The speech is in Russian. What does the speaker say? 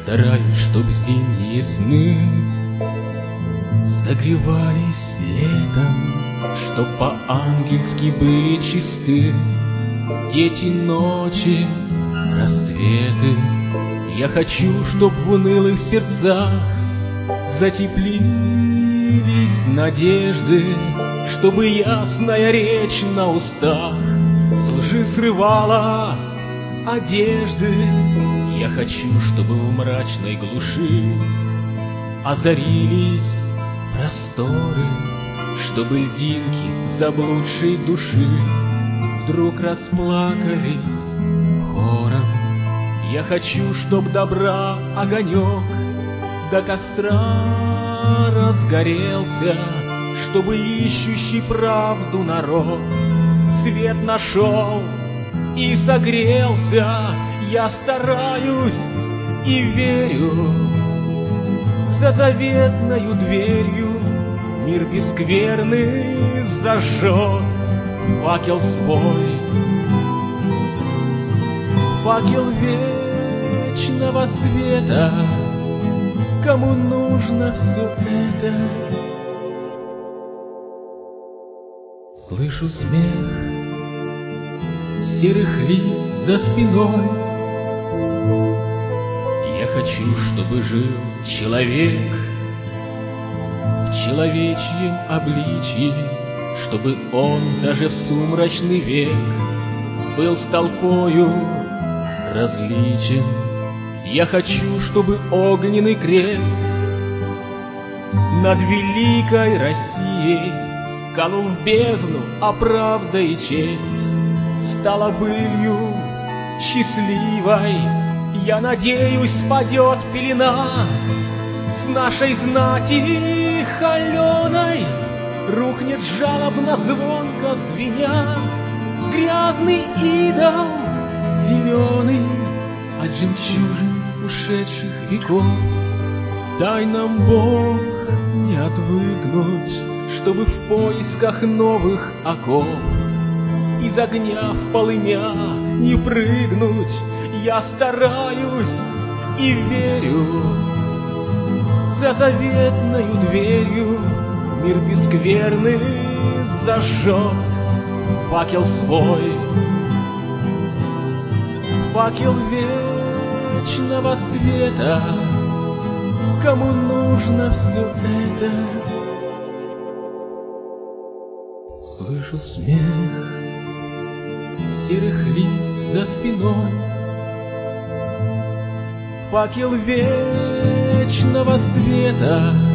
стараюсь, чтоб зимние сны согревались летом, чтоб по-ангельски были чисты дети ночи, рассветы. Я хочу, чтоб в унылых сердцах затеплились надежды, чтобы ясная речь на устах с лжи срывала одежды. Я хочу, чтобы в мрачной глуши озарились просторы, чтобы льдинки заблудшей души вдруг расплакались хором. Я хочу, чтоб добра огонек до костра разгорелся, чтобы ищущий правду народ свет нашел и согрелся. Я стараюсь и верю, за заветною дверью мир бескверный зажжет факел свой, факел вечного света. Кому нужно все это? Слышу смех серых лиц за спиной. Я хочу, чтобы жил человек в человечьем обличье, чтобы он даже в сумрачный век был с толпою различен. Я хочу, чтобы огненный крест над великой Россией канул в бездну, а правда и честь стала былью счастливой. Я надеюсь, спадет пелена с нашей знати холеной, рухнет жалобно звонко звеня грязный идол зеленый от жемчужин ушедших веков. Дай нам, Бог, не отвыкнуть, чтобы в поисках новых оков из огня в полымя не прыгнуть. Я стараюсь и верю, за заветною дверью мир бескверный зажжет факел свой, факел вечного света. Кому нужно все это? Слышу смех серых лиц за спиной, факел вечного света.